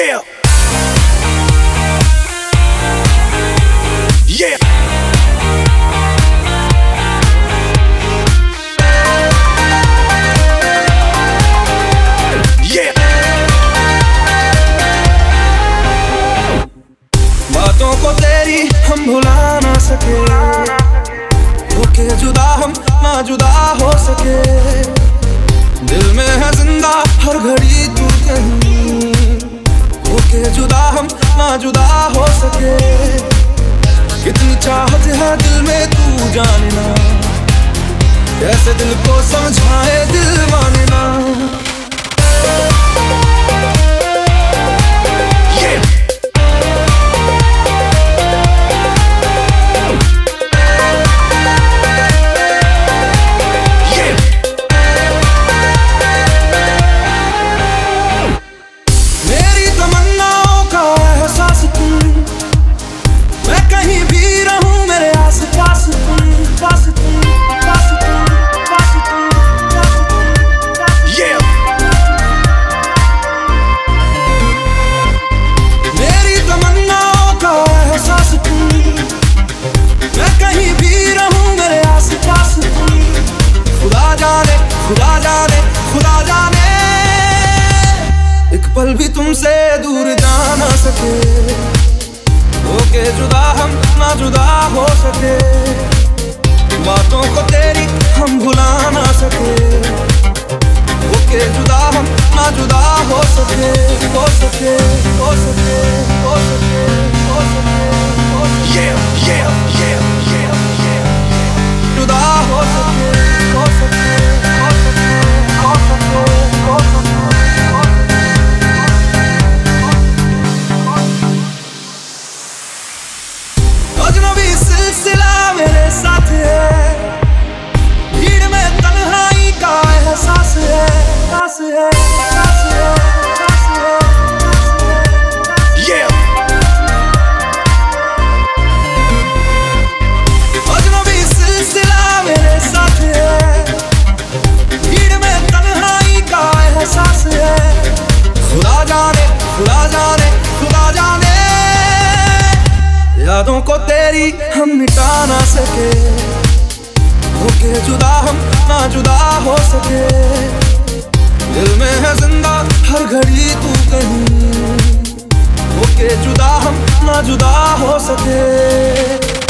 Yeah. Yeah. Yeah. बातों को तेरी हम भुला ना सके, होके जुदा हम ना जुदा हो सके। दिल में है जिंदा हर घड़ी तू कहीं, होके जुदा हम ना जुदा हो सके। कितनी चाहत है दिल में तू जानना, कैसे दिल को समझाए दिल मानना। खुदा जाने एक पल भी तुमसे दूर जा ना सके, होके जुदा हम ना जुदा हो सके। बातों को तेरी हम भुला ना सके, होके जुदा हम ना जुदा हो सके। हो सके, हो सके, हो सके, हो सके, हो सके। Yeah, yeah, yeah, yeah, yeah, yeah. जुदा हो सके, हो सके, हो सके, हो सके, हो सके, हो सके। अजनबी सिलसिला मेरे साथ है, भीड़ में तन्हाई का एहसास है, एहसास है, एहसास है, एहसास है, एहसास है। Yeah. अजनबी सिलसिला मेरे साथ है, भीड़ में तन्हाई का एहसास है। खुदा जाने, खुदा जाने, खुदा जाने यादों को तेरी हम मिटा ना सके, होके जुदा हम ना जुदा हो सके। दिल में है जिंदा हर घड़ी तू कहीं, होके जुदा हम ना जुदा हो सके।